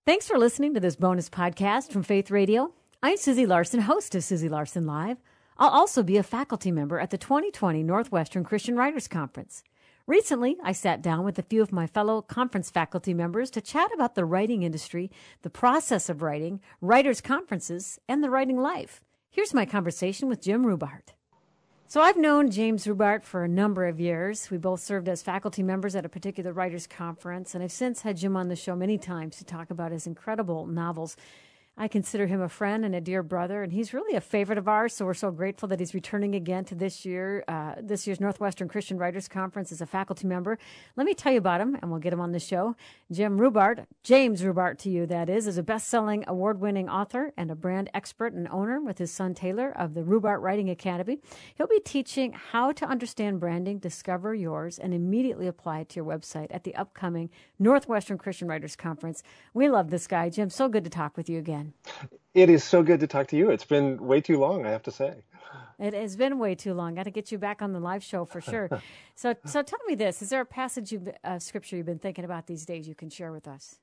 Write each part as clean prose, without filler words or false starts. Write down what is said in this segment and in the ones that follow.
Thanks for listening to this bonus podcast from Faith Radio. I'm Susie Larson, host of Susie Larson Live. I'll also be a faculty member at the 2020 Northwestern Christian Writers Conference. Recently, I sat down with a few of my fellow conference faculty members to chat about the writing industry, the process of writing, writers' conferences, and the writing life. Here's my conversation with Jim Rubart. So I've known James Rubart for a number of years. We both served as faculty members at a particular writers' conference, and I've since had Jim on the show many times to talk about his incredible novels. I consider him a friend and a dear brother, and he's really a favorite of ours, so we're so grateful that he's returning again to this year's Northwestern Christian Writers Conference as a faculty member. Let me tell you about him, and we'll get him on the show. Jim Rubart, James Rubart to you, that is a best-selling, award-winning author and a brand expert and owner with his son Taylor of the Rubart Writing Academy. He'll be teaching how to understand branding, discover yours, and immediately apply it to your website at the upcoming Northwestern Christian Writers Conference. We love this guy. Jim, so good to talk with you again. It is so good to talk to you. It's been way too long, I have to say. It has been way too long. Got to get you back on the live show for sure. So tell me this. Is there a passage of scripture you've been thinking about these days you can share with us?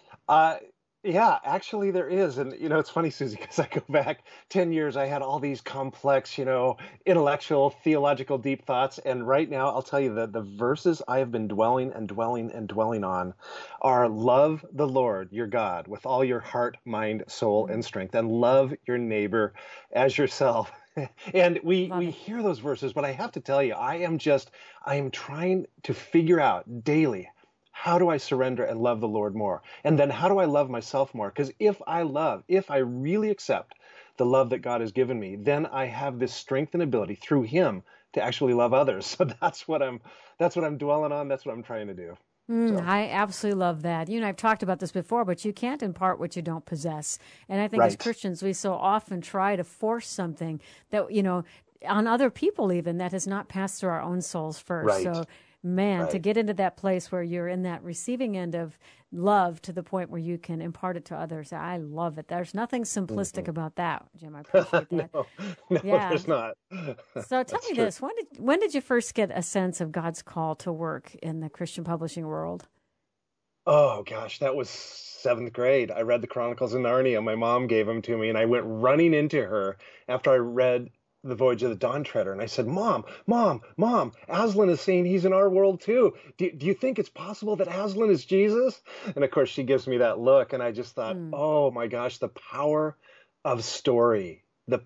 Yeah, actually there is. And, it's funny, Susie, because I go back 10 years, I had all these complex, intellectual, theological, deep thoughts. And right now, I'll tell you that the verses I have been dwelling on are love the Lord, your God, with all your heart, mind, soul, and strength, and love your neighbor as yourself. And we hear those verses, but I have to tell you, I am trying to figure out daily, how do I surrender and love the Lord more? And then how do I love myself more? Because if I really accept the love that God has given me, then I have this strength and ability through Him to actually love others. So that's what I'm dwelling on. That's what I'm trying to do. I absolutely love that. You and I've talked about this before, but you can't impart what you don't possess. And I think as Christians, we so often try to force something that, on other people even, that has not passed through our own souls first. Right. So, to get into that place where you're in that receiving end of love to the point where you can impart it to others, I love it. There's nothing simplistic about that, Jim. I appreciate that. No, there's not. So tell me this. When did you first get a sense of God's call to work in the Christian publishing world? Oh, gosh, that was 7th grade. I read the Chronicles of Narnia. My mom gave them to me, and I went running into her after I read The Voyage of the Dawn Treader. And I said, Mom, Aslan is saying he's in our world too. Do you think it's possible that Aslan is Jesus? And of course, she gives me that look. And I just thought, oh my gosh, the power of story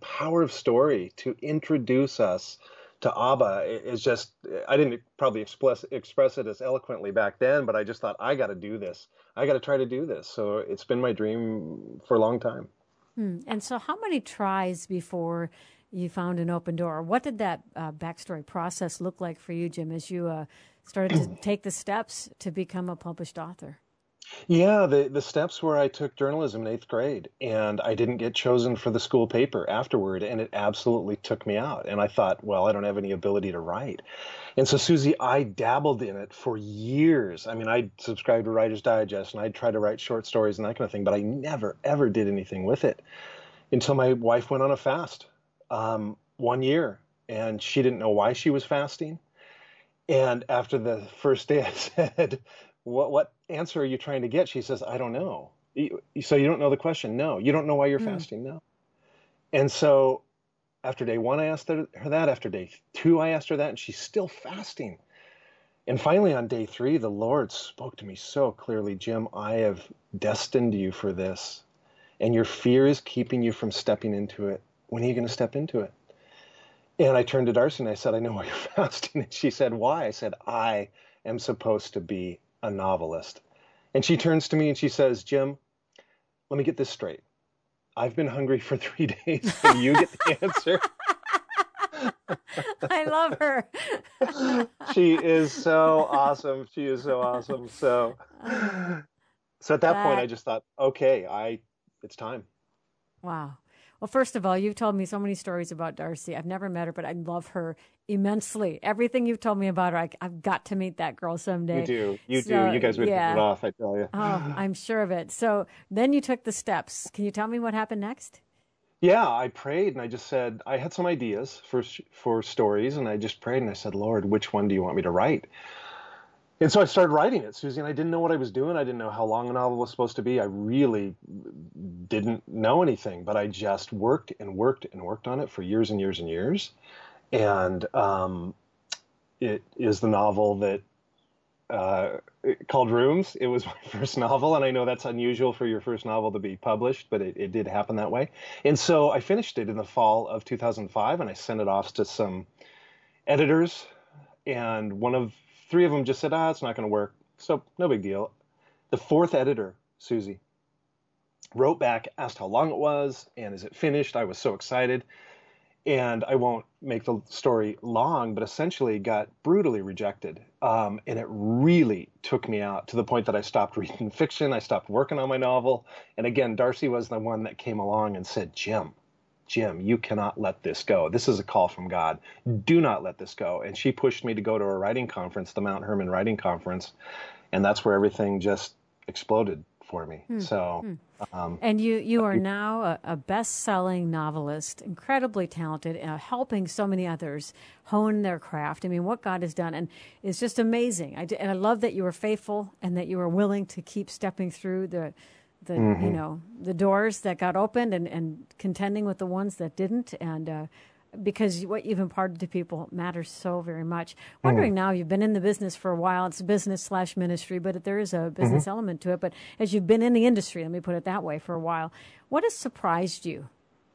to introduce us to Abba is just, I didn't probably express it as eloquently back then, but I just thought, I got to do this. I got to try to do this. So it's been my dream for a long time. And so how many tries before you found an open door? What did that backstory process look like for you, Jim, as you started to take the steps to become a published author? Yeah, the steps were I took journalism in 8th grade, and I didn't get chosen for the school paper afterward, and it absolutely took me out. And I thought, well, I don't have any ability to write. And so, Susie, I dabbled in it for years. I mean, I'd subscribe to Writer's Digest, and I'd try to write short stories and that kind of thing, but I never, ever did anything with it until my wife went on a fast. 1 year, and she didn't know why she was fasting. And after the first day, I said, what answer are you trying to get? She says, I don't know. So you don't know the question? No. You don't know why you're fasting? No. And so after day 1, I asked her that. After day 2, I asked her that, and she's still fasting. And finally on day 3, the Lord spoke to me so clearly, Jim, I have destined you for this, and your fear is keeping you from stepping into it. When are you going to step into it? And I turned to Darcy and I said, I know why you're fasting. And she said, why? I said, I am supposed to be a novelist. And she turns to me and she says, Jim, let me get this straight. I've been hungry for 3 days and you get the answer. I love her. She is so awesome. She is so awesome. So at that point, I just thought, okay, it's time. Wow. Well, first of all, you've told me so many stories about Darcy. I've never met her, but I love her immensely. Everything you've told me about her, I've got to meet that girl someday. You do. You guys would hit it off, I tell you. Oh, I'm sure of it. So then you took the steps. Can you tell me what happened next? Yeah, I prayed and I just said, I had some ideas for stories, and I just prayed and I said, Lord, which one do you want me to write? And so I started writing it, Susie, and I didn't know what I was doing. I didn't know how long a novel was supposed to be. I really didn't know anything, but I just worked and worked and worked on it for years and years and years. And it is the novel that called Rooms. It was my first novel, and I know that's unusual for your first novel to be published, but it did happen that way. And so I finished it in the fall of 2005, and I sent it off to some editors, and three of them just said, it's not going to work. So no big deal. The fourth editor, Susie, wrote back, asked how long it was, and is it finished? I was so excited. And I won't make the story long, but essentially got brutally rejected. And it really took me out to the point that I stopped reading fiction. I stopped working on my novel. And again, Darcy was the one that came along and said, Jim, you cannot let this go. This is a call from God. Do not let this go. And she pushed me to go to a writing conference, the Mount Hermon Writing Conference. And that's where everything just exploded for me. And you are now a best-selling novelist, incredibly talented, helping so many others hone their craft. I mean, what God has done, and it's just amazing. And I love that you were faithful and that you were willing to keep stepping through the the doors that got opened and contending with the ones that didn't. And because what you've imparted to people matters so very much. Wondering now, you've been in the business for a while. It's business/ministry, but there is a business element to it. But as you've been in the industry, let me put it that way, for a while, what has surprised you?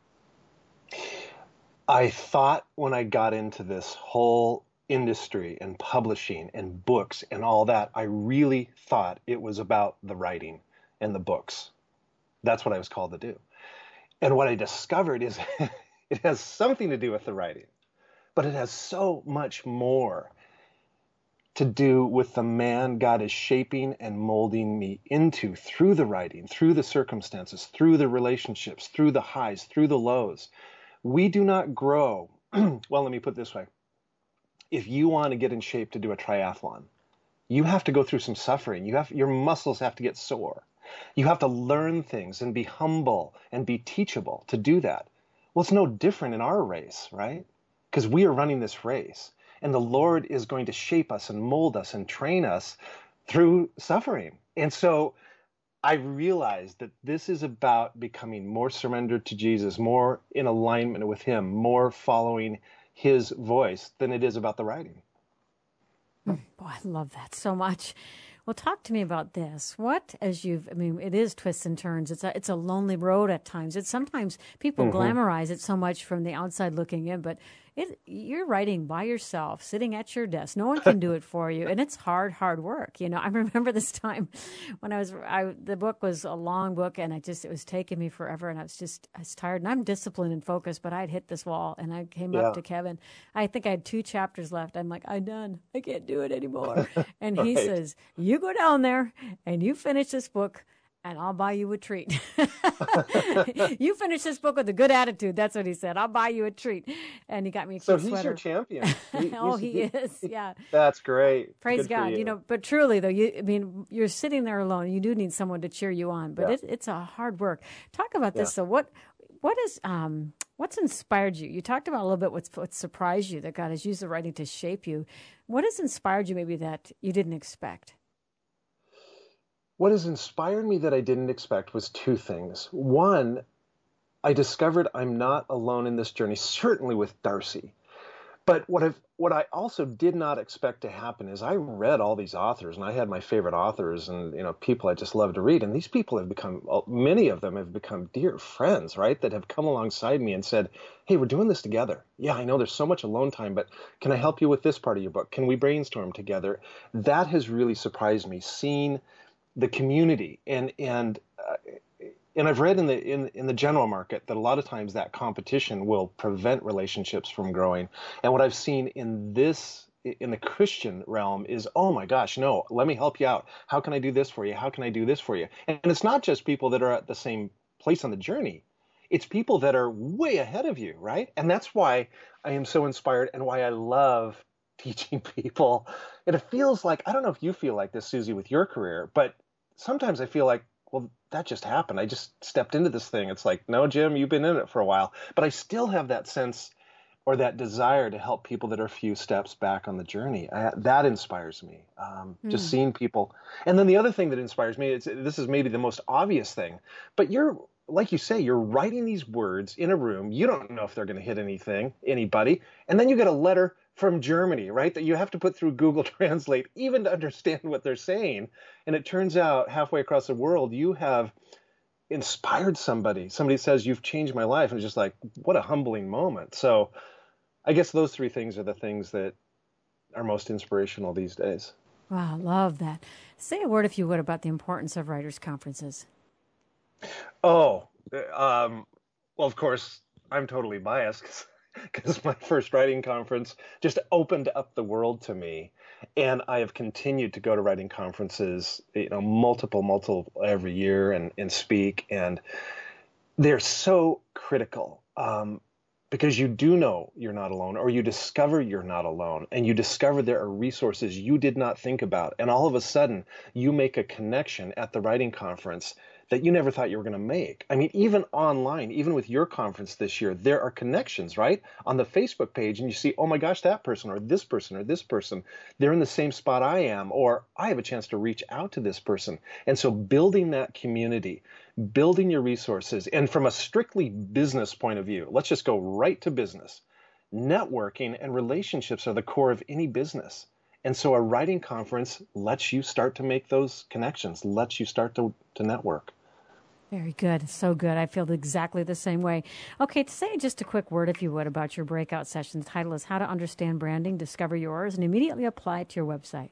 I thought when I got into this whole industry and publishing and books and all that, I really thought it was about the writing and the books. That's what I was called to do. And what I discovered is it has something to do with the writing, but it has so much more to do with the man God is shaping and molding me into through the writing, through the circumstances, through the relationships, through the highs, through the lows. We do not grow. Well, let me put it this way. If you want to get in shape to do a triathlon, you have to go through some suffering. Your muscles have to get sore. You have to learn things and be humble and be teachable to do that. Well, it's no different in our race, right? Because we are running this race, and the Lord is going to shape us and mold us and train us through suffering. And so I realized that this is about becoming more surrendered to Jesus, more in alignment with him, more following his voice than it is about the writing. Boy, I love that so much. Well, talk to me about this. It is twists and turns. It's a lonely road at times. Sometimes people glamorize it so much from the outside looking in, but you're writing by yourself, sitting at your desk. No one can do it for you, and it's hard work. I remember this time when the book was a long book, and it was taking me forever, and I was tired. And I'm disciplined and focused, but I'd hit this wall, and I came up to Kevin. I think I had 2 chapters left. I'm like, I'm done. I can't do it anymore. And he says, you go down there and you finish this book, and I'll buy you a treat. You finish this book with a good attitude. That's what he said. I'll buy you a treat. And he got me a cute sweater. So he's your champion. He is. Yeah. That's great. Praise God. But truly though, you're sitting there alone. You do need someone to cheer you on, but it's a hard work. Talk about this. So what's inspired you? You talked about a little bit what surprised you, that God has used the writing to shape you. What has inspired you maybe that you didn't expect? What has inspired me that I didn't expect was 2 things. One, I discovered I'm not alone in this journey, certainly with Darcy. But what I also did not expect to happen is I read all these authors, and I had my favorite authors and people I just love to read. And these people have become, many of them have become dear friends, right? That have come alongside me and said, hey, we're doing this together. Yeah, I know there's so much alone time, but can I help you with this part of your book? Can we brainstorm together? That has really surprised me, seeing the community and I've read in the general market that a lot of times that competition will prevent relationships from growing. And what I've seen in the Christian realm is, oh my gosh, no, let me help you out. How can I do this for you? How can I do this for you? And it's not just people that are at the same place on the journey. It's people that are way ahead of you, right? And that's why I am so inspired and why I love teaching people. And it feels like, I don't know if you feel like this, Susie, with your career, but sometimes I feel like, well, that just happened. I just stepped into this thing. It's like, no, Jim, you've been in it for a while. But I still have that sense or that desire to help people that are a few steps back on the journey. That inspires me. Just seeing people. And then the other thing that inspires me, this is maybe the most obvious thing, but like you say, you're writing these words in a room. You don't know if they're going to hit anybody. And then you get a letter from Germany, right, that you have to put through Google Translate even to understand what they're saying. And it turns out halfway across the world, you have inspired somebody. Somebody says, you've changed my life. And it's just like, what a humbling moment. So I guess those three things are the things that are most inspirational these days. Wow, love that. Say a word, if you would, about the importance of writers' conferences. Oh, well, of course, I'm totally biased because my first writing conference just opened up the world to me. And I have continued to go to writing conferences, multiple every year and speak. And they're so critical because you do know you're not alone, or you discover you're not alone, and you discover there are resources you did not think about. And all of a sudden, you make a connection at the writing conference that you never thought you were going to make. I mean, even online, even with your conference this year, there are connections, right? On the Facebook page, and you see, oh my gosh, that person or this person, they're in the same spot I am, or I have a chance to reach out to this person. And so building that community, building your resources, and from a strictly business point of view, let's just go right to business. Networking and relationships are the core of any business. And so a writing conference lets you start to make those connections, lets you start to network. Very good. So good. I feel exactly the same way. Okay, to say just a quick word, if you would, about your breakout session. The title is How to Understand Branding, Discover Yours, and Immediately Apply it to Your Website.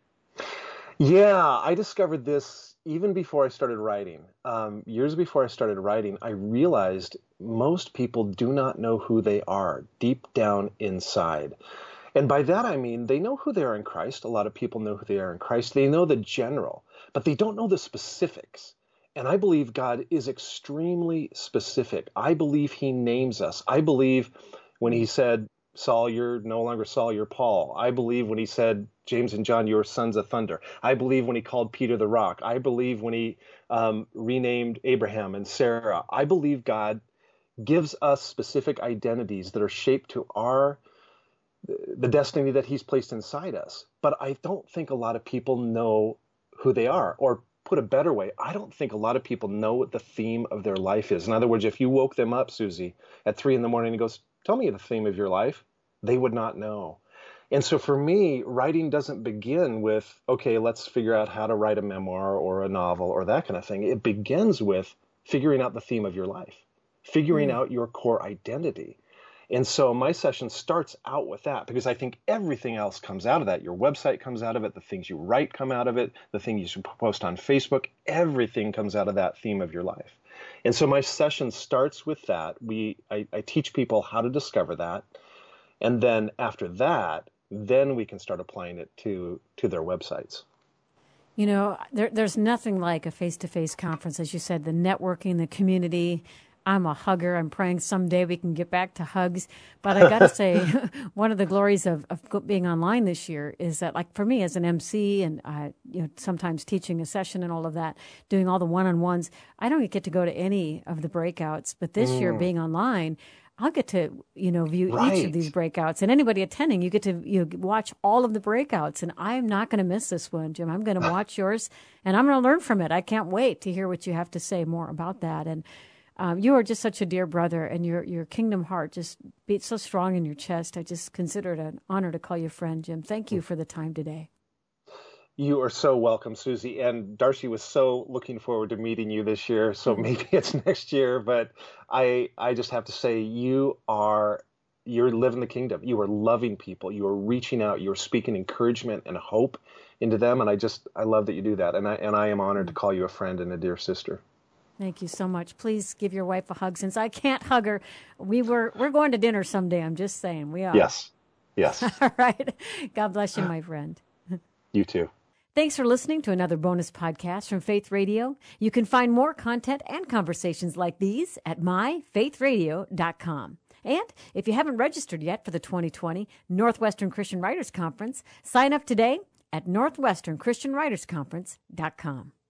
Yeah, I discovered this even before I started writing. Years before I started writing, I realized most people do not know who they are deep down inside. And by that, I mean, they know who they are in Christ. A lot of people know who they are in Christ. They know the general, but they don't know the specifics. And I believe God is extremely specific. I believe he names us. I believe when he said, Saul, you're no longer Saul, you're Paul. I believe when he said, James and John, you're sons of thunder. I believe when he called Peter the rock. I believe when he renamed Abraham and Sarah. I believe God gives us specific identities that are shaped to the destiny that he's placed inside us. But I don't think a lot of people know who they are, or put a better way, I don't think a lot of people know what the theme of their life is. In other words, if you woke them up, Susie, at 3 a.m. and goes, tell me the theme of your life, they would not know. And so for me, writing doesn't begin with, okay, let's figure out how to write a memoir or a novel or that kind of thing. It begins with figuring out the theme of your life, figuring out your core identity. And so my session starts out with that, because I think everything else comes out of that. Your website comes out of it. The things you write come out of it. The things you post on Facebook, everything comes out of that theme of your life. And so my session starts with that. I teach people how to discover that. And then after that, then we can start applying it to their websites. You know, there's nothing like a face-to-face conference, as you said, the networking, the community. I'm a hugger. I'm praying someday we can get back to hugs. But I got to say, one of the glories of being online this year is that, like, for me as an MC and sometimes teaching a session and all of that, doing all the one-on-ones, I don't get to go to any of the breakouts. But this year, being online, I'll get to view each of these breakouts, and anybody attending, you get to watch all of the breakouts. And I'm not going to miss this one, Jim. I'm going to watch yours, and I'm going to learn from it. I can't wait to hear what you have to say more about that. And you are just such a dear brother, and your kingdom heart just beats so strong in your chest. I just consider it an honor to call you friend, Jim. Thank you for the time today. You are so welcome, Susie. And Darcy was so looking forward to meeting you this year. So maybe it's next year, but I just have to say you're living the kingdom. You are loving people. You are reaching out. You're speaking encouragement and hope into them. And I love that you do that. And I am honored to call you a friend and a dear sister. Thank you so much. Please give your wife a hug, since I can't hug her. We're going to dinner someday. I'm just saying. We are. Yes. All right. God bless you, my friend. You too. Thanks for listening to another bonus podcast from Faith Radio. You can find more content and conversations like these at myfaithradio.com. And if you haven't registered yet for the 2020 Northwestern Christian Writers Conference, sign up today at northwesternchristianwritersconference.com.